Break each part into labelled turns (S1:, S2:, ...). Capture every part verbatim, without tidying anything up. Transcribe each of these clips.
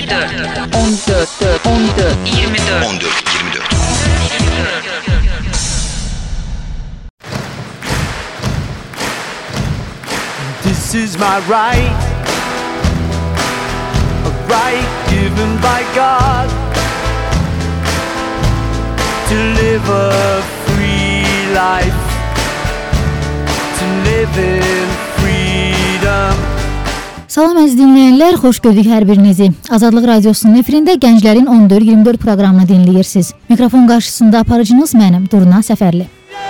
S1: dörd on dörd on dörd iyirmi dörd
S2: on dörd iyirmi dörd
S3: This is my right, a right given by God, to live a free life, to live in freedom.
S4: Salam əziz dinləyənlər, xoş gördük hər birinizi. Azadlıq Radiosunun efirində Gənclərin on dörd iyirmi dörd proqramını dinləyirsiniz. Mikrofon qarşısında aparıcınız mənim, Durna Səfərli.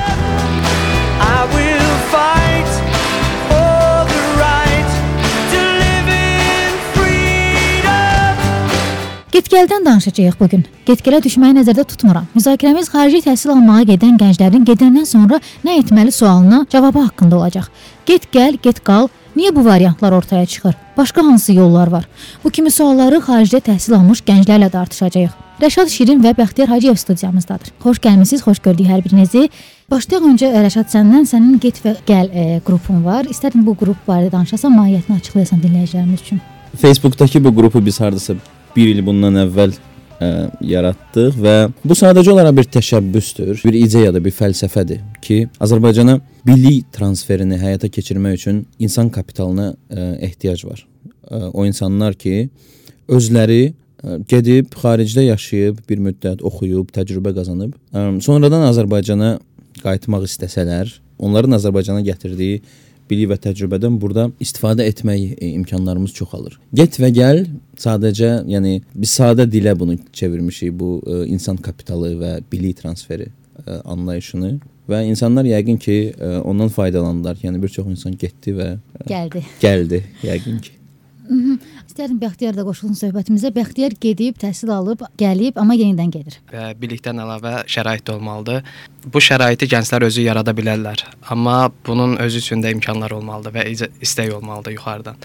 S4: Get-gəldən danışacağıq bugün. Get-gələ düşməyi nəzərdə tutmuram. Müzakirəmiz xarici təhsil almağa gedən gənclərin gedəndən sonra nə etməli sualına cavabı haqqında olacaq. Get-gəl, get-qal, niyə bu variantlar ortaya çıxır? Başqa hansı yollar var? Bu kimi sualları xaricdə təhsil almış gənclərlə tartışacağıq. Rəşad Şirin və Bəxtiyar Hacıyev studiyamızdadır. Xoş gəlmisiniz, xoş gördük hər birinizi. Başlayaq öncə Rəşad səndən, sənin Get və Gəl e, qrupun var. İstədim bu qrup barədə danışasan, mahiyyətini açıqlayasan dinləyicilərimiz üçün.
S5: Facebook'dakı bu qrupu biz hardasa bir il bundan əvvəl ə, yaratdıq və bu sadəcə olaraq bir təşəbbüsdür, bir ideyadır, bir fəlsəfədir ki, Azərbaycana bilik transferini həyata keçirmək üçün insan kapitalına ə, ehtiyac var. Ə, o insanlar ki, özləri ə, gedib, xaricdə yaşayıb, bir müddət oxuyub, təcrübə qazanıb, ə, sonradan Azərbaycana qayıtmaq istəsələr, onların Azərbaycana gətirdiyi bilik və təcrübədən burada istifadə etmək imkanlarımız çoxalır. Get və gəl sadəcə, yəni biz sadə dilə bunu çevirmişik, bu ə, insan kapitalı və bilik transferi ə, anlayışını və insanlar yəqin ki ə, ondan faydalandılar. Yəni bir çox insan getdi və ə,
S4: gəldi.
S5: Gəldi yəqin ki.
S4: İstərdim Bəxtiyar da qoşulsun söhbətimizə. Bəxtiyar gedib, təhsil alıb, gəlib, amma yenidən gedir.
S6: Və bilikdən əlavə şərait olmalıdır. Bu şəraiti gənclər özü yarada bilərlər. Amma bunun özü üçün də imkanlar olmalıdır və istək olmalıdır yuxarıdan.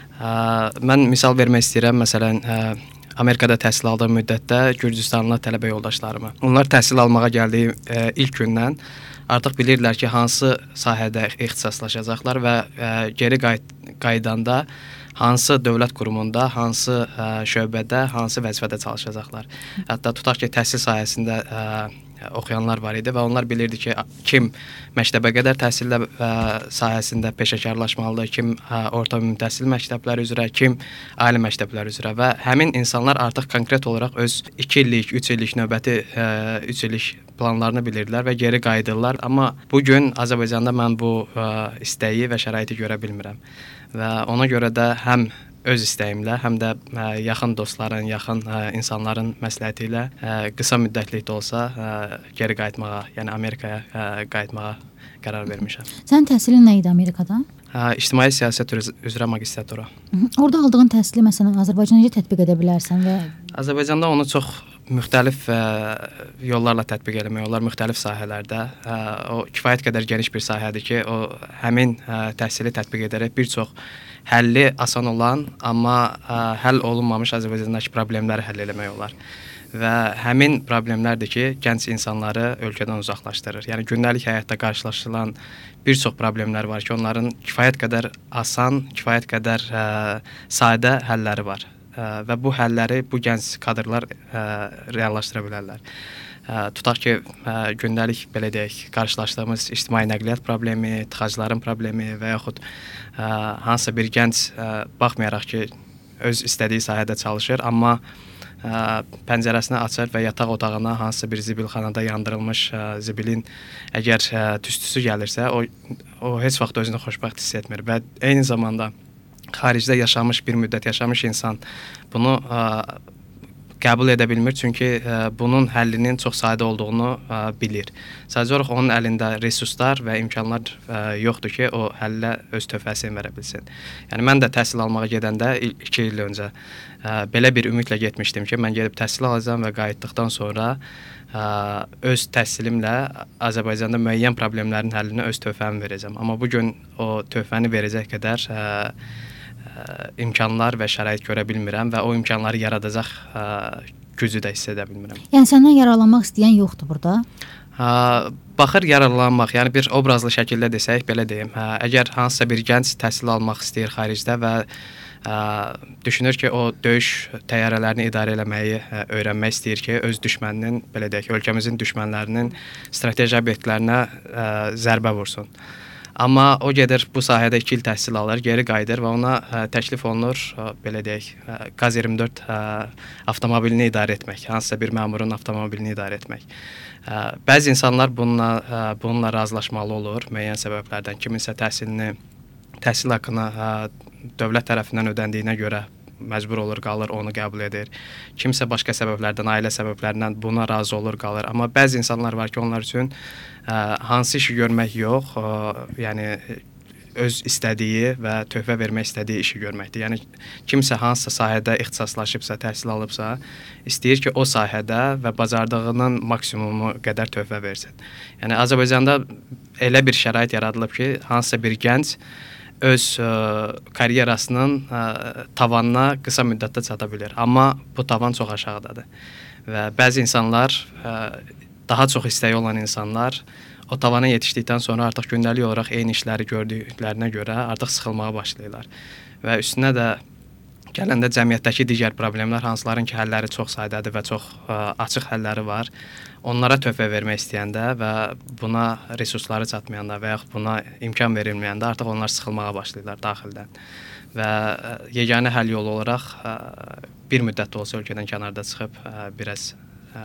S6: Mən misal vermək istəyirəm. Məsələn, Amerikada təhsil aldığım müddətdə Gürcüstanlı tələbə yoldaşlarımı. Onlar təhsil almağa gəldiyi ilk gündən artıq bilirlər ki, hansı sahədə ixtisaslaşacaqlar və geri qaydanda hansı dövlət qurumunda, hansı ə, şöbədə, hansı vəzifədə çalışacaqlar. Hətta tutaq ki, təhsil sahəsində ə, oxuyanlar var idi və onlar bilirdi ki, kim məktəbə qədər təhsil ə, sahəsində peşəkarlaşmalıdır, kim ə, orta ümumi təhsil məktəbləri üzrə, kim ali məktəblər üzrə və həmin insanlar artıq konkret olaraq öz iki illik, üç illik növbəti ə, üç illik planlarını bilirdilər və geri qayıdırlar. Amma bugün Azərbaycanda mən bu ə, istəyi və şəraiti görə bilmirəm. Və ona görə də həm öz istəyimlə, həm də ə, yaxın dostların, yaxın ə, insanların məsləhəti ilə ə, qısa müddətlikdə olsa ə, geri qayıtmağa, yəni Amerikaya ə, qayıtmağa qərar vermişəm.
S4: Sənin təhsilin nə idi Amerikada?
S6: Ə, İctimai siyasət üzrə magistratura.
S4: Orada aldığın təhsili məsələn Azərbaycana necə tətbiq edə bilərsən və
S6: Azərbaycanda onu çox müxtəlif ə, yollarla tətbiq etmək olar, müxtəlif sahələrdə. Ə, o kifayət qədər geniş bir sahədir ki, o həmin ə, təhsili tətbiq edərək bir çox həlli asan olan, amma ə, həll olunmamış Azərbaycandakı problemləri həll etmək olar. Və həmin problemlərdir ki, gənc insanları ölkədən uzaqlaşdırır. Yəni gündəlik həyatda qarşılaşılan bir çox problemlər var ki, onların kifayət qədər asan, kifayət qədər ə, sadə həlləri var. Və bu həlləri bu gənc kadrlar ə, reallaşdıra bilərlər. Ə, tutaq ki, ə, gündəlik belə deyək, qarşılaşdığımız ictimai nəqliyyat problemi, tıxacların problemi və yaxud ə, hansısa bir gənc ə, baxmayaraq ki, öz istədiyi sahədə çalışır, amma ə, pəncərəsini açır və yataq otağına hansısa bir zibilxanada yandırılmış ə, zibilin əgər ə, tüstüsü gəlirsə, o, o heç vaxt özünü xoşbəxt hiss etmir və eyni zamanda xaricdə yaşamış, bir müddət yaşamış insan bunu ə, qəbul edə bilmir, çünki ə, bunun həllinin çox sadə olduğunu ə, bilir. Sadəcə olaraq onun əlində resurslar və imkanlar ə, yoxdur ki, o həllə öz töhfəsini verə bilsin. Yəni mən də təhsil almağa gedəndə iki il öncə ə, belə bir ümidlə getmişdim ki, mən gedib təhsil alacağam və qayıtdıqdan sonra ə, öz təhsilimlə Azərbaycanda müəyyən problemlərin həllinə öz töhfəmi verəcəm. Amma bugün o töhfəni verəcək qədər ə, imkanlar və şərait görə bilmirəm və o imkanları yaradacaq ə, gücü də hiss edə bilmirəm.
S4: Yəni səndən yararlanmaq istəyən yoxdur burada?
S6: Ha, baxır yararlanmaq, yəni bir obrazlı şəkildə desək, belə deyim. Hə, əgər hansısa bir gənc təhsil almaq istəyir xaricdə və ə, düşünür ki, o döyüş təyyarələrini idarə etməyi ə, öyrənmək istəyir ki, öz düşməninin, belə deyək, ölkəmizin düşmənlərinin strateji obyektlərinə ə, zərbə vursun. Amma o gedir bu sahədə iki il təhsil alır, geri qayıdır və ona ə, təklif olunur, ə, belə deyək, ə, Qaz iyirmi dörd ə, avtomobilini idarə etmək, hansısa bir məmurun avtomobilini idarə etmək. Ə, bəzi insanlar bununla ə, bununla razılaşmalı olur müəyyən səbəblərdən. Kiminsə təhsilini, təhsil haqqını ə, dövlət tərəfindən ödəndiyinə görə məcbur olur, qalır, onu qəbul edir. Kimsə başqa səbəblərdən, ailə səbəblərindən buna razı olur, qalır. Amma bəzi insanlar var ki, onlar üçün ə, hansı işi görmək yox, ə, yəni öz istədiyi və töhfə vermək istədiyi işi görməkdir. Yəni kimsə hansısa sahədə ixtisaslaşıbsa, təhsil alıbsa, istəyir ki, o sahədə və bacardığının maksimumu qədər töhfə versin. Yəni Azərbaycanda elə bir şərait yaradılıb ki, hansısa bir gənc öz ə, karyerasının ə, tavanına qısa müddətdə çata bilər. Amma bu tavan çox aşağıdadır. Və bəzi insanlar, ə, daha çox istəyi olan insanlar o tavana yetişdikdən sonra artıq gündəlik olaraq eyni işləri gördüklərinə görə artıq sıxılmağa başlayırlar. Və üstünə də gələndə cəmiyyətdəki digər problemlər, hansıların ki, həlləri çox saydadır və çox ə, açıq həlləri var. Onlara töhfə vermək istəyəndə və buna resursları çatmayanda və yaxud buna imkan verilməyəndə artıq onlar sıxılmağa başlayırlar daxildən. Və ə, yeganə həll yolu olaraq ə, bir müddət də olsa ölkədən kənarda çıxıb ə, biraz ə,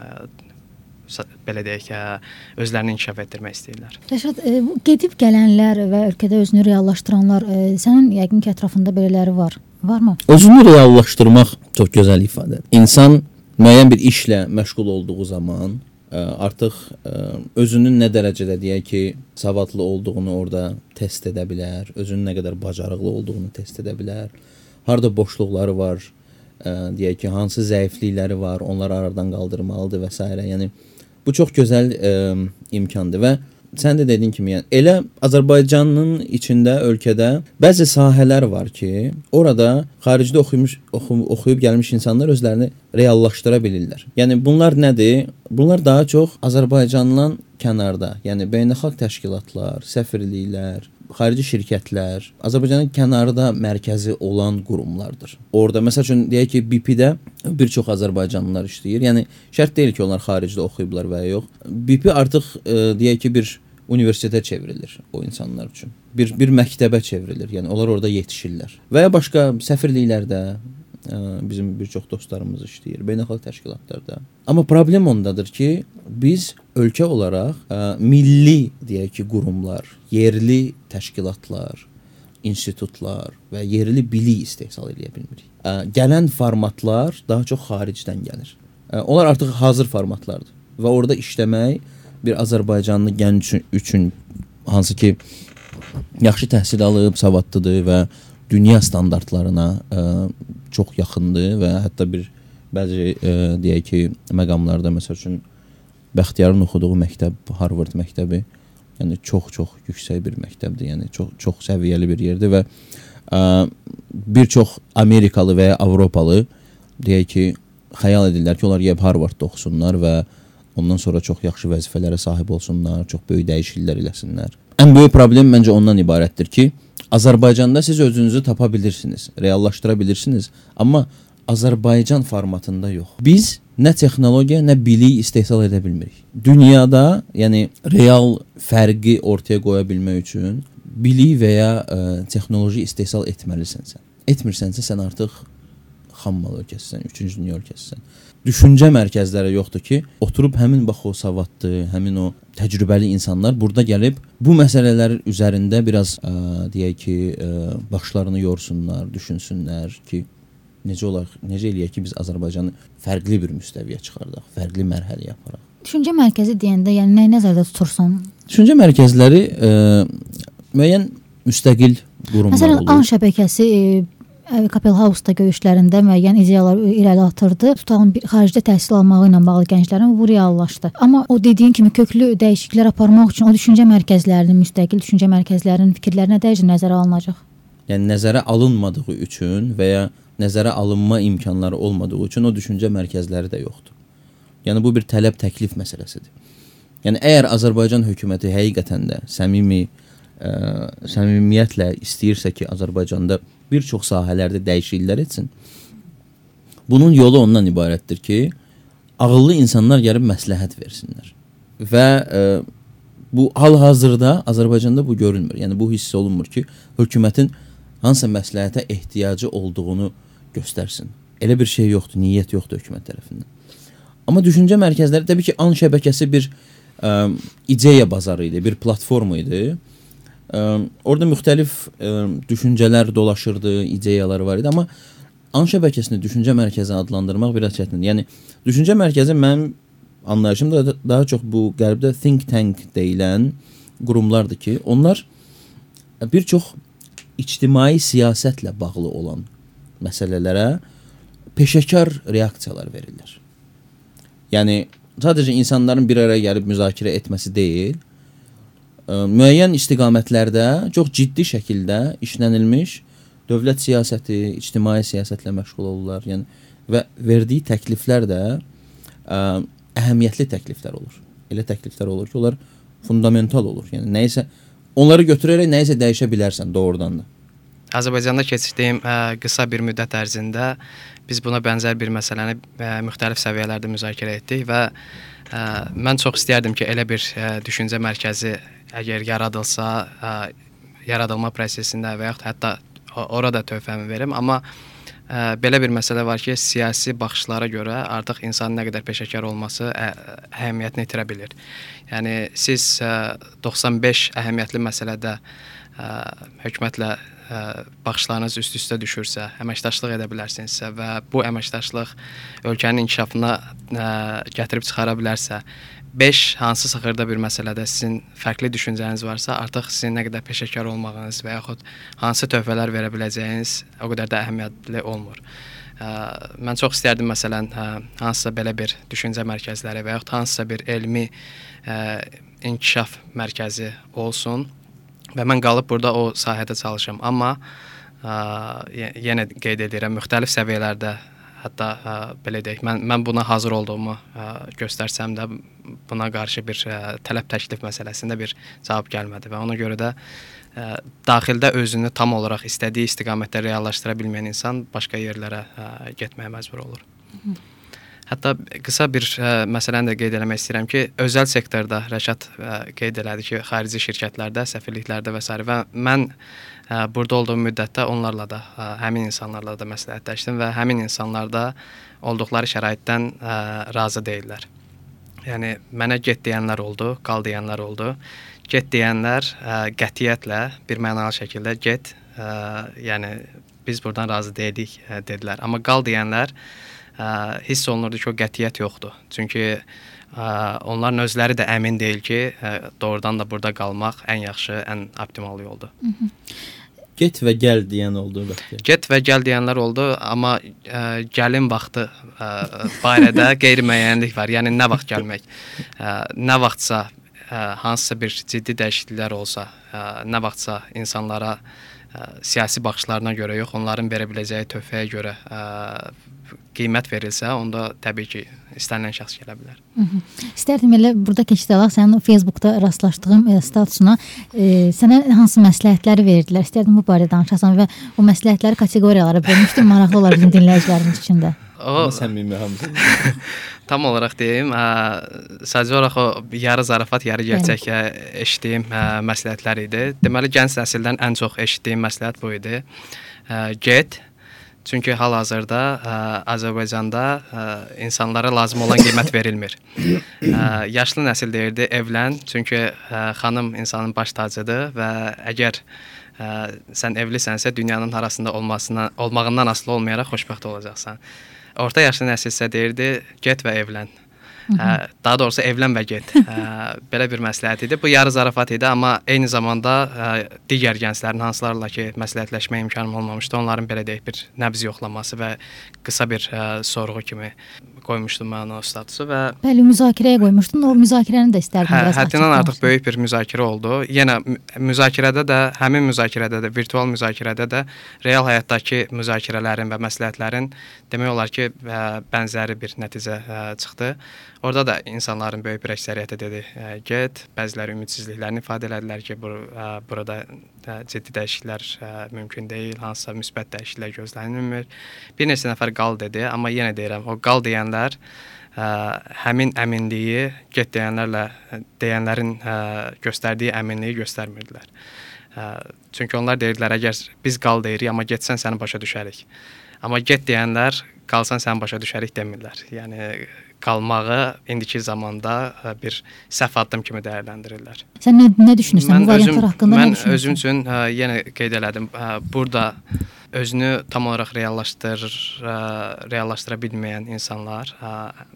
S6: belə deyək ki, özlərini inkişaf etdirmək istəyirlər.
S4: Rəşad, e, gedib gələnlər və ölkədə özünü reallaşdıranlar, e, sənin yəqin ki, ətrafında belələri var. Varmı?
S5: Özünü reallaşdırmaq çox gözəl ifadədir. İnsan müəyyən bir işlə məşğul olduğu zaman ə, artıq ə, özünün nə dərəcədə deyək ki, savadlı olduğunu orada test edə bilər, özünün nə qədər bacarıqlı olduğunu test edə bilər. Harda boşluqları var, ə, deyək ki, hansı zəiflikləri var, onları aradan qaldırmalıdır və s. Yəni bu çox gözəl ə, imkandır və sən də dediyin kimi, yəni elə Azərbaycanın içində, ölkədə bəzi sahələr var ki, orada xaricdə oxumuş, oxu, oxuyub gəlmiş insanlar özlərini reallaşdıra bilirlər. Yəni bunlar nədir? Bunlar daha çox Azərbaycandan kənarda, yəni beynəlxalq təşkilatlar, səfirliklər, xarici şirkətlər, Azərbaycanın kənarda mərkəzi olan qurumlardır. Orada məsəl üçün deyək ki, B P-də bir çox Azərbaycanlılar işləyir. Yəni şərt deyil ki, onlar xaricdə oxuyublar və ya yox. B P artıq e, deyək ki, bir universitetə çevrilir o insanlar üçün. Bir bir məktəbə çevrilir. Yəni onlar orada yetişirlər. Və ya başqa səfirliklərdə ə, bizim bir çox dostlarımız işləyir, beynəlxalq təşkilatlarda. Amma problem ondadır ki, biz ölkə olaraq ə, milli deyək ki, qurumlar, yerli təşkilatlar, institutlar və yerli bilik istehsal edə bilmirik. Ə, gələn formatlar daha çox xaricdən gəlir. Ə, onlar artıq hazır formatlardır və orada işləmək bir Azərbaycanlı gənc üçün, üçün hansı ki yaxşı təhsil alıb, savadlıdır və dünya standartlarına ə, çox yaxındır və hətta bir bəzi ə, deyək ki, məqamlarda məsəl üçün Bəxtiyarın oxuduğu məktəb, Harvard məktəbi, yəni çox-çox yüksək bir məktəbdir, yəni çox çox səviyyəli bir yerdir və ə, bir çox Amerikalı və ya Avropalı deyək ki, xəyal edirlər ki, onlar gəlib Harvardda oxusunlar və ondan sonra çox yaxşı vəzifələrə sahib olsunlar, çox böyük dəyişikliklər eləsinlər. Ən böyük problem məncə ondan ibarətdir ki, Azərbaycanda siz özünüzü tapa bilirsiniz, reallaşdıra bilirsiniz, amma Azərbaycan formatında yox. Biz nə texnologiya, nə bilik istehsal edə bilmirik. Dünyada, yəni real fərqi ortaya qoya bilmək üçün bilik və ya ə, texnoloji istehsal etməlisən sən. Etmirsənsə sən artıq xammal ölkəsisən, üçüncü dünya ölkəsisən. Düşüncə mərkəzləri yoxdur ki, oturub həmin bax o savadlı, həmin o təcrübəli insanlar burada gəlib bu məsələlər üzərində biraz ə, deyək ki, ə, başlarını yorsunlar, düşünsünlər ki, necə olar, necə eləyək ki, biz Azərbaycanı fərqli bir müstəviyə çıxardaq, fərqli mərhələyə aparaq.
S4: Düşüncə mərkəzi deyəndə, yəni nəyi nəzərdə tutursan?
S5: Düşüncə mərkəzləri ə, müəyyən müstəqil qurumlar
S4: Məsələn,
S5: olur.
S4: AN şəbəkəsi e, Kapelhausda görüşlərində müəyyən ideyalar irəli atırdı. Tutağın xaricdə təhsil almağı ilə bağlı gənclərin bu reallaşdı. Amma o dediyin kimi köklü dəyişikliklər aparmaq üçün o düşüncə mərkəzlərinin, müstəqil düşüncə mərkəzlərinin fikirlərinə dərəcə nəzərə alınacaq.
S5: Yəni nəzərə alınmadığı üçün və ya nəzərə alınma imkanları olmadığı üçün o düşüncə mərkəzləri də yoxdur. Yəni bu bir tələb təklif məsələsidir. Yəni əgər Azərbaycan hökuməti həqiqətən də səmimi ə, səmimiyyətlə istəyirsə ki, Azərbaycanda bir çox sahələrdə dəyişikliklər etsin, bunun yolu ondan ibarətdir ki, ağıllı insanlar gəlib məsləhət versinlər. Və ə, bu hal-hazırda Azərbaycanda bu görülmür. Yəni bu hiss olunmur ki, hökumətin hansısa məsləhətə ehtiyacı olduğunu göstərsin. Elə bir şey yoxdur, niyyət yoxdur hökumət tərəfindən. Amma düşüncə mərkəzləri təbii ki, AN şəbəkəsi bir ə, ideya bazarı idi, bir platforma idi. Ə, orada müxtəlif ə, düşüncələr dolaşırdı, ideyalar var idi, amma AN şəbəkəsini düşüncə mərkəzi adlandırmaq biraz çətindir. Yəni düşüncə mərkəzi mənim anlayışımda daha çox bu qərbdə think tank deyilən qurumlardır ki, onlar bir çox ictimai siyasətlə bağlı olan məsələlərə peşəkar reaksiyalar verirlər. Yəni sadəcə insanların bir araya gəlib müzakirə etməsi deyil, ə, müəyyən istiqamətlərdə çox ciddi şəkildə işlənilmiş dövlət siyasəti, ictimai siyasətlə məşğul olurlar. Yəni və verdiyi təkliflər də ə, əhəmiyyətli təkliflər olur. Elə təkliflər olur ki, onlar fundamental olur. Yəni nəyisə onları götürərək nəyisə dəyişə bilərsən doğrudan da.
S6: Azərbaycanda keçirdiyim ə, qısa bir müddət ərzində biz buna bənzər bir məsələni ə, müxtəlif səviyyələrdə müzakirə etdik və ə, mən çox istərdim ki, elə bir ə, düşüncə mərkəzi əgər yaradılsa, ə, yaradılma prosesində və yaxud hətta orada töhfəmi verim, amma ə, belə bir məsələ var ki, siyasi baxışlara görə artıq insanın nə qədər peşəkar olması ə, əhəmiyyətini itirə bilir. Yəni siz ə, doxsan beş əhəmiyyətli məsələdə ə, hökumətlə ə, baxışlarınız üst-üstə düşürsə, əməkdaşlıq edə bilərsinizsə və bu əməkdaşlıq ölkənin inkişafına ə, gətirib çıxara bilərsə, beş hansısa xırda bir məsələdə sizin fərqli düşüncəniz varsa, artıq sizin nə qədər peşəkar olmağınız və yaxud hansı töhfələr verə biləcəyiniz o qədər də əhəmiyyətli olmur. Ə, mən çox istərdim məsələn, ə, hansısa belə bir düşüncə mərkəzləri və yaxud hansısa bir elmi ə, inkişaf mərkəzi olsun və mən qalıb burada o sahədə çalışım. Amma ə, yenə qeyd edirəm, müxtəlif səviyyələrdə hətta ə, belə deyək, mən, mən buna hazır olduğumu ə, göstərsəm də buna qarşı bir ə, tələb təklif məsələsində bir cavab gəlmədi və ona görə də ə, daxildə özünü tam olaraq istədiyi istiqamətdə reallaşdıra bilməyən insan başqa yerlərə ə, getməyə məcbur olur. Hı. Hətta qısa bir ə, məsələni də qeyd eləmək istəyirəm ki, özəl sektorda Rəşad ə, qeyd elədi ki, xarici şirkətlərdə, səfirliklərdə və s. və mən ə, burada olduğum müddətdə onlarla da, ə, həmin insanlarla da məsləhətləşdim və həmin insanlar da olduqları şəraitdən ə, razı deyirlər. Yəni mənə get deyənlər oldu, qal deyənlər oldu. Get deyənlər ə, qətiyyətlə bir mənalı şəkildə get, ə, yəni biz buradan razı deyilik ə, dedilər. Amma qal deyənlər ə, hiss olunurdu ki, o qətiyyət yoxdur. Çünki ə, onların özləri də əmin deyil ki, ə, doğrudan da burada qalmaq ən yaxşı, ən optimal yoldur. Hı -hı.
S5: Get və gəl deyən oldu bəlkə.
S6: Get və gəl deyənlər oldu, amma ə, gəlin vaxtı ə, barədə qeyri-müəyyənlik var. Yəni nə vaxt gəlmək? Ə, nə vaxtsa ə, hansısa bir ciddi dəyişikliklər olsa, ə, nə vaxtsa insanlara ə, siyasi baxışlarına görə yox, onların verə biləcəyi töhfəyə görə ə, qiymət verilsə, onda təbii ki, istənilən şəxs gələ bilər.
S4: Hı -hı. İstərdim elə burada keçid alaq, sənin Facebookda rastlaşdığım e, statusuna e, sənə hansı məsləhətləri verdilər? İstərdim bu barədə danışasan və o məsləhətləri kateqoriyalara bölmüşdüm, maraqlı olar bizim dinləyicilərimiz üçün də.
S5: O səmimi hamısı.
S6: Tam olaraq deyim, ə, sadəcə olaraq o yarı zarafat, yarı gerçək ə, eşitdiyim ə, məsləhətlər idi. Deməli, gənc nəsildən ən çox eşitdiyim məsləhət bu idi. Ə, get. Çünki hal-hazırda ə, Azərbaycanda ə, insanlara lazım olan qiymət verilmir. Ə, yaşlı nəsil deyirdi, evlən, çünki ə, xanım insanın baş tacıdır və əgər ə, sən evlisənsə, dünyanın harasında olmasına, olmağından asılı olmayaraq xoşbəxt olacaqsan. Orta yaşlı nəsil isə deyirdi, get və evlən. Ə, daha doğrusu evlən və get. Ə, belə bir məsləhət idi. Bu yarı zarafat idi, amma eyni zamanda ə, digər gənclərin hansılarla ki, məsləhətləşmə imkanım olmamışdı, onların belə deyək bir nəbz yoxlaması və qısa bir ə, sorğu kimi qoymuşdum mən o statusu və
S4: Bəli, müzakirəyə qoymuşdun. O müzakirəni də istərdim
S6: hə,
S4: biraz.
S6: Həddindən artıq böyük bir müzakirə oldu. Yenə müzakirədə də, həmin müzakirədə də, virtual müzakirədə də real həyatdakı müzakirələrin və məsləhətlərin demək olar ki, ə, bənzəri bir nəticə ə, çıxdı. Orada da insanların böyük bir əksəriyyəti dedi, ə, get. Bəziləri ümidsizliklərini ifadə elədilər ki, bu ə, burada ə, ciddi dəyişikliklər ə, mümkün deyil, hansısa müsbət dəyişikliklər gözlənilmir. Bir neçə nəfər qal dedi, amma yenə deyirəm, o qal deyənlər ə, həmin əminliyi get deyənlərlə deyənlərin ə, göstərdiyi əminliyi göstərmirdilər. Ə, çünki onlar deyirdilər, əgər biz qal deyirik, amma getsən səni başa düşərik. Amma get deyənlər qalsan səni başa düşərik demirlər. Yəni qalmağı indiki zamanda ə, bir səhv addım kimi dəyərləndirirlər.
S4: Sən nə, nə düşünürsən
S6: Mən
S4: bu variantlar
S6: özüm,
S4: haqqında?
S6: mən
S4: nə düşünürsən?
S6: özüm üçün ə, yenə qeyd elədim. Ə, burada özünü tam olaraq reallaşdır, ə, reallaşdıra bilməyən insanlar, ə,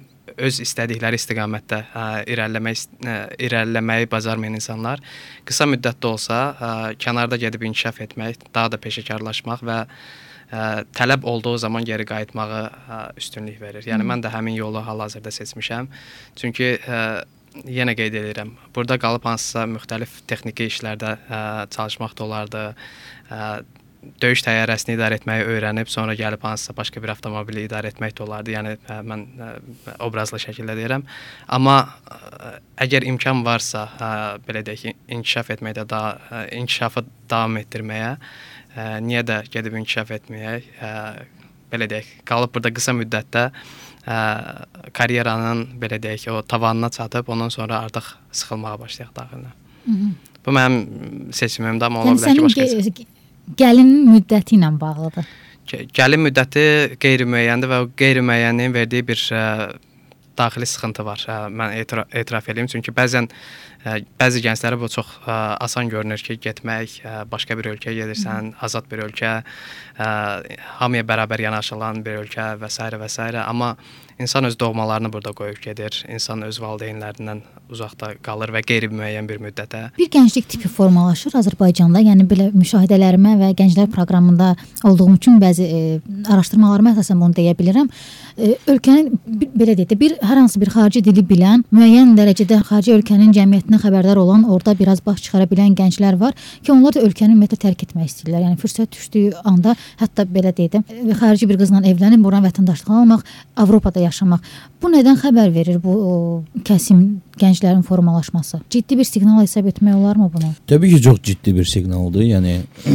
S6: öz istədikləri istiqamətdə ə, irəliləmək ə, irəliləməyi bacarmayan insanlar qısa müddətdə olsa ə, kənarda gedib inkişaf etmək, daha da peşəkarlaşmaq və ə, tələb olduğu zaman geri qayıtmağı ə, üstünlük verir. Yəni mən də həmin yolu hal-hazırda seçmişəm. Çünki ə, yenə qeyd edirəm, burada qalıb hansısa müxtəlif texniki işlərdə ə, çalışmaq da olardı. Ə, döyüş təyyarəsini idarə etməyi öyrənib, sonra gəlib hansısa başqa bir avtomobili idarə etmək də olardı. Yəni ə, mən ə, obrazlı şəkildə deyirəm. Amma ə, əgər imkan varsa, ə, belə deyək ki, inkişaf etməkdə daha ə, inkişafı davam etdirməyə, ə, niyə də gedib inkişaf etməyək? Ə, belə deyək, qalıb burada qısa müddətdə ə, karyeranın belə deyək ki, o tavanına çatıb, ondan sonra artıq sıxılmağa başlayaq daxilinə. Bu mənim seçimimdə, amma ola
S4: Yəni
S6: bilər ki, başqa
S4: sənin ge- gəlinin müddəti ilə bağlıdır.
S6: Ge- Gəlin müddəti qeyri-müəyyəndir və o qeyri-müəyyənliyin verdiyi bir ə, daxili sıxıntı var. Ə, mən etiraf, etiraf edeyim, çünki bəzən ə, bəzi gənclərə bu çox ə, asan görünür ki, getmək, ə, başqa bir ölkəyə gedirsən, azad bir ölkə, ə, hamıya bərabər yanaşılan bir ölkə və s. və s. Amma insan öz doğmalarını burada qoyub gedir, insan öz valideynlərindən uzaqda qalır və qeyri-müəyyən bir müddətə.
S4: Bir gənclik tipi formalaşır Azərbaycanda. Yəni belə müşahidələrimə və gənclər proqramında olduğum üçün bəzi e, araşdırmalarıma əsasən bunu deyə bilirəm. E, ölkənin bir, belə deyək də bir hər hansı bir xarici dili bilən, müəyyən dərəcədə xarici ölkənin cəmiyyətindən xəbərdar olan, orada biraz baş çıxara bilən gənclər var ki, onlar da ölkəni ümumiyyətlə tərk etmək istəyirlər. Yəni fürsət düşdüyü anda hətta belə deyək də e, xarici bir qızla evlənib, buranın vətəndaşlığını almaq, Avropada yaşamaq. Bu nədən xəbər verir bu o, kəsim gənclərin formalaşması? Ciddi bir siqnal hesab etmək olarmı bunu?
S5: Təbii ki, çox ciddi bir siqnaldır. Yəni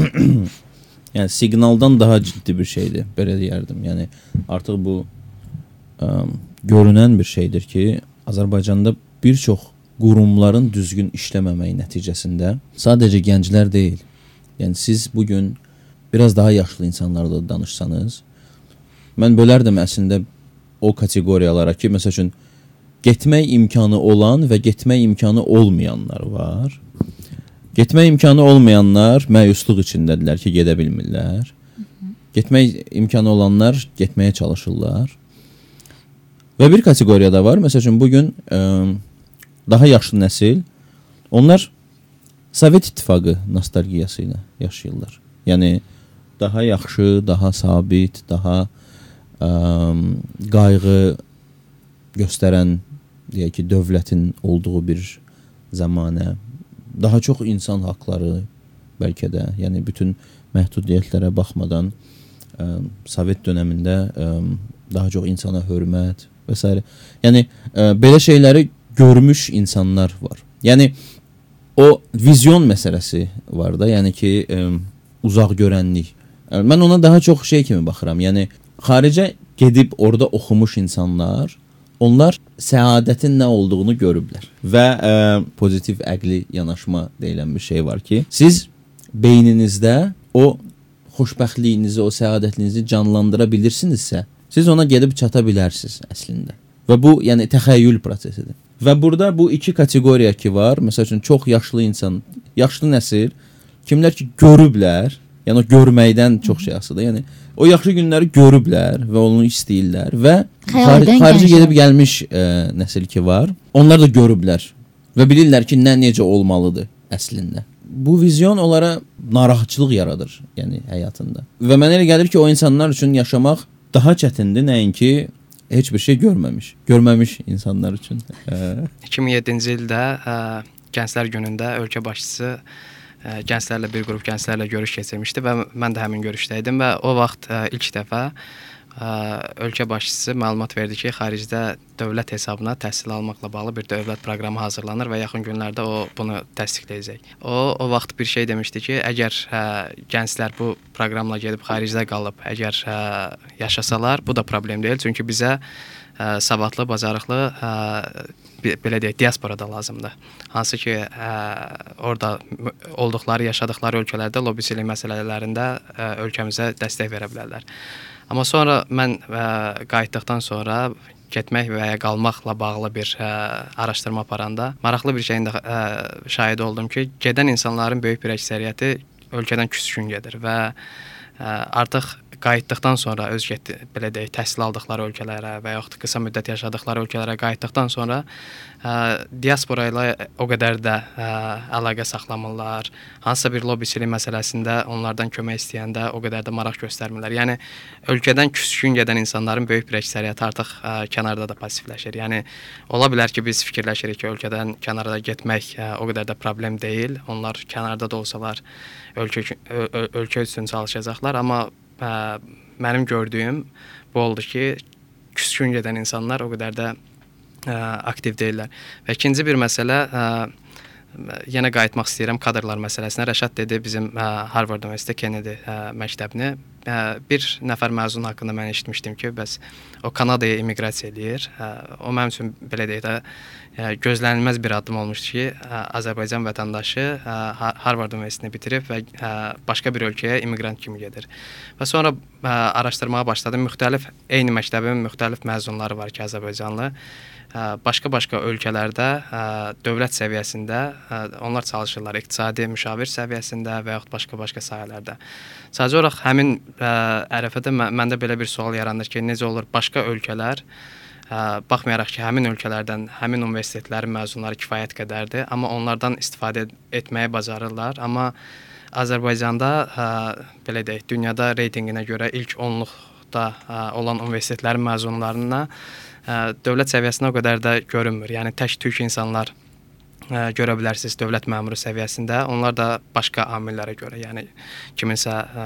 S5: yəni siqnaldan daha ciddi bir şeydir, belə deyərdim. Yəni artıq bu ə, görünən bir şeydir ki, Azərbaycanda bir çox qurumların düzgün işləməməyi nəticəsində sadəcə gənclər deyil. Yəni siz bu gün biraz daha yaşlı insanlarla danışsanız, mən bölərdim əslində o kateqoriyalara ki, məsəl üçün getmək imkanı olan və getmək imkanı olmayanlar var. Getmək imkanı olmayanlar məyusluq içindədirlər ki, gedə bilmirlər. Getmək imkanı olanlar getməyə çalışırlar. Və bir kateqoriya da var. Məsəl üçün bugün ə, daha yaşlı nəsil, onlar Sovet İttifaqı nostalgiyası ilə yaşayırlar. Yəni daha yaxşı, daha sabit, daha ə, qayğı göstərən, deyək ki, dövlətin olduğu bir zamanə, daha çox insan haqları bəlkə də, yəni bütün məhdudiyyətlərə baxmadan ə, Sovet dönəmində ə, daha çox insana hörmət və s. Yəni ə, belə şeyləri görmüş insanlar var. Yəni o vizyon məsələsi var da, yəni ki, ə, uzaq görənlik. Mən ona daha çox şey kimi baxıram. Yəni xaricə gedib orada oxumuş insanlar, onlar səadətin nə olduğunu görüblər və ə, pozitiv əqli yanaşma deyilən bir şey var ki, siz beyninizdə o xoşbəxtliyinizi, o səadətliyinizi canlandıra bilirsinizsə, siz ona gedib çata bilərsiniz əslində. Və bu, yəni təxəyyül prosesidir. Və burada bu iki kateqoriya ki var, məsəl üçün çox yaşlı insan, yaşlı nəsil, kimlər ki görüblər, yəni o görməkdən çox şey asılıdır. Yəni o yaxşı günləri görüblər və onu istəyirlər və xarici, xarici gedib gəlmiş ə, nəsil ki var, onlar da görüblər və bilirlər ki, nə necə olmalıdır əslində. Bu vizyon onlara narahatçılıq yaradır, yəni həyatında. Və mənə elə gəlir ki, o insanlar üçün yaşamaq daha çətindir, nəinki heç bir şey görməmiş, görməmiş insanlar üçün.
S6: iki min yeddinci ildə ə, Gənclər Günündə ölkə başçısı ə, gənclərlə bir qrup gənclərlə görüş keçirmişdi və mən də həmin görüşdəydim və o vaxt ə, ilk dəfə ölkə başçısı məlumat verdi ki, xaricdə dövlət hesabına təhsil almaqla bağlı bir dövlət proqramı hazırlanır və yaxın günlərdə o bunu təsdiqləyəcək. O o vaxt bir şey demişdi ki, əgər ə, gənclər bu proqramla gedib xaricdə qalıb, əgər ə, yaşasalar, bu da problem deyil, çünki bizə ə, savadlı, bacarıqlı ə, belə deyək, diasporada lazımdır. Hansı ki, ə, orada olduqları, yaşadıqları ölkələrdə lobbisilik məsələlərində ə, ölkəmizə dəstək verə bilərlər. Amma sonra mən ə, qayıtdıqdan sonra getmək və ya qalmaqla bağlı bir ə, araşdırma aparanda maraqlı bir şeyin də ə, şahidi oldum ki, gedən insanların böyük bir əksəriyyəti ölkədən küskün gedir və ə, artıq qayıtdıqdan sonra öz getdi, belə deyək, təhsil aldıqları ölkələrə və yaxud qısa müddət yaşadıqları ölkələrə qayıtdıqdan sonra ə, diaspora ilə o qədər də ə, əlaqə saxlamırlar. Hansısa bir lobbisilik məsələsində onlardan kömək istəyəndə o qədər də maraq göstərmirlər. Yəni ölkədən küskün gedən insanların böyük bir əksəriyyəti artıq ə, kənarda da passivləşir. Yəni ola bilər ki, biz fikirləşirik ki, ölkədən kənarda getmək ə, o qədər də problem deyil. Onlar kənarda da olsalar ölkə ö, ölkə üçün çalışacaqlar, amma ə, mənim gördüyüm bu oldu ki, küskün gedən insanlar o qədər də ə, aktiv deyirlər. Və ikinci bir məsələ, ə, yenə qayıtmaq istəyirəm kadrlar məsələsinə. Rəşad dedi bizim ə, Harvard Universiteti Kennedy ə, məktəbini. Ə, bir nəfər məzun haqqında mən eşitmişdim ki, bəs o Kanadaya immiqrasiya eləyir. Ə, o mənim üçün belə deyək də ə, gözlənilməz bir addım olmuşdu ki, ə, Azərbaycan vətəndaşı ə, Harvard Universitetini bitirib və ə, başqa bir ölkəyə immiqrant kimi gedir. Və sonra ə, araşdırmağa başladım. Müxtəlif eyni məktəbin müxtəlif məzunları var ki, Azərbaycanlı. Başqa-başqa ölkələrdə ə, dövlət səviyyəsində ə, onlar çalışırlar, iqtisadi müşavir səviyyəsində və yaxud başqa-başqa sahələrdə. Sadəcə olaraq həmin ə, ərəfədə mə, məndə belə bir sual yaranır ki, necə olur başqa ölkələr, ə, baxmayaraq ki, həmin ölkələrdən, həmin universitetlərin məzunları kifayət qədərdir, amma onlardan istifadə etməyi bacarırlar, amma Azərbaycanda ə, belə deyək, dünyada reytinginə görə ilk onluqda ə, olan universitetlərin məzunlarına Ə, dövlət səviyyəsində o qədər də görünmür. Yəni tək türk insanlar ə, görə bilərsiniz dövlət məmuru səviyyəsində. Onlar da başqa amillərə görə, yəni kiminsə ə,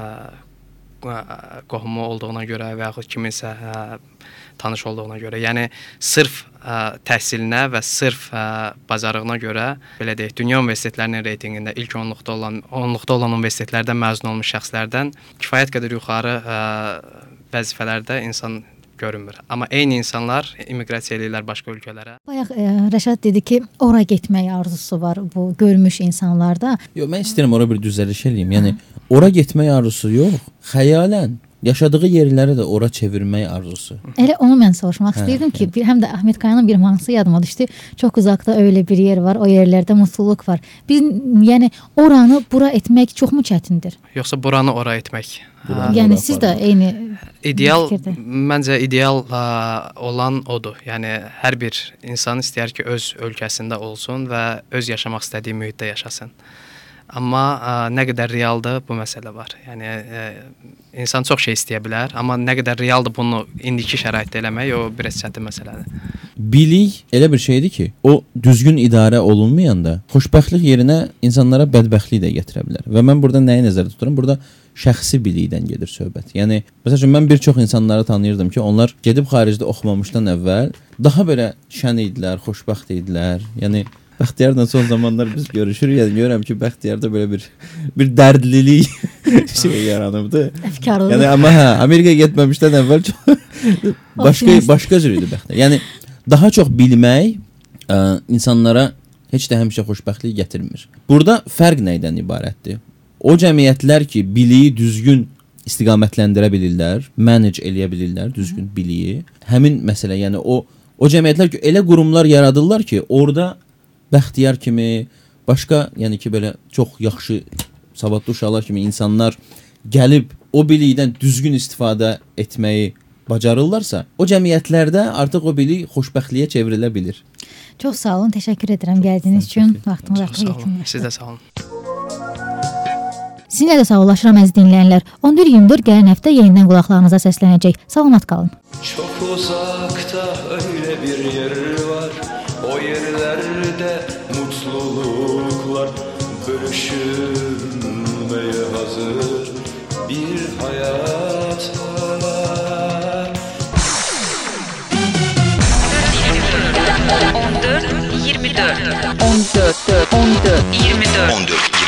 S6: qohumu olduğuna görə və yaxud kiminsə ə, tanış olduğuna görə. Yəni sırf ə, təhsilinə və sırf ə, bacarığına görə, belə deyək, dünya universitetlərinin reytinqində ilk onluqda olan onluqda olan universitetlərdən məzun olmuş şəxslərdən kifayət qədər yuxarı ə, vəzifələrdə insan görünmür. Amma eyni insanlar immiqrasiya edirlər başqa ölkələrə.
S4: Bayaq ə, Rəşad dedi ki, ora getmək arzusu var bu görmüş insanlarda.
S5: Yox, mən istəyirəm ora bir düzəliş eləyim. Yəni ora getmək arzusu yox, xəyalən yaşadığı yerləri də ora çevirmək arzusu.
S4: Elə onu mən soruşmaq istəyirdim ki, bir, həm də Əhməd Kayanın bir mahnısı yadıma düşdü. Çox uzaqda öyle bir yer var, o yerlərdə mutluluq var. Biz yəni oranı bura etmək çoxmu çətindir?
S6: Yoxsa buranı ora etmək?
S5: Buranı
S4: yəni
S5: ora
S4: siz də eyni
S6: ideal
S4: fikirdə.
S6: Məncə ideal ə, olan odur. Yəni hər bir insan istəyər ki, öz ölkəsində olsun və öz yaşamaq istədiyi mühitdə yaşasın. Amma ə, nə qədər realdır bu məsələ var. Yəni ə, insan çox şey istəyə bilər, amma nə qədər realdır bunu indiki şəraitdə eləmək o biraz çətin məsələdir.
S5: Bilik elə bir şeydir ki, o düzgün idarə olunmayanda xoşbəxtlik yerinə insanlara bədbəxtlik də gətirə bilər. Və mən burada nəyi nəzərdə tuturam? Burada şəxsi bilikdən gedir söhbət. Yəni məsələn mən bir çox insanları tanıyırdım ki, onlar gedib xaricdə oxumamışdan əvvəl daha belə şən idilər, xoşbəxt idilər. Yəni Bəxtiyarla son zamanlar biz görüşürük. Yəni görürəm ki, Bəxtiyarda belə bir bir dərdlilik şey yaranıbdı.
S4: Əfkarlılıq.
S5: Yəni amma hə, Amerikaya getməmişdən əvvəl çox başqa başqa cür idi Bəxtiyar. Yəni daha çox bilmək ə, insanlara heç də həmişə xoşbəxtlik gətirmir. Burada fərq nədən ibarətdir? O cəmiyyətlər ki, biliyi düzgün istiqamətləndirə bilirlər, manage eləyə bilirlər düzgün biliyi. Həmin məsələ, yəni o o cəmiyyətlər ki, elə qurumlar yaradırlar ki, orada Bəxtiyar kimi, başqa, yəni ki, belə çox yaxşı savadlı uşaqlar kimi insanlar gəlib o bilikdən düzgün istifadə etməyi bacarırlarsa, o cəmiyyətlərdə artıq o bilik xoşbəxtliyə çevrilə bilir.
S4: Çox sağ olun, təşəkkür edirəm gəldiyiniz üçün. Vaxtınız artıq yetinmişdir.
S6: Siz də sağ olun.
S4: Sizinlə də sağollaşıram əziz dinləyənlər. on bir iyirmi dörd gələn həftə yenidən qulaqlarınıza səslənəcək. Salamat qalın.
S3: Çok uzakta öyle bir yer var, o yerlerde mutluluklar bölüşülmeye hazır bir hayat var.
S1: dörd, on dörd, on dörd, iyirmi dörd.
S2: on dörd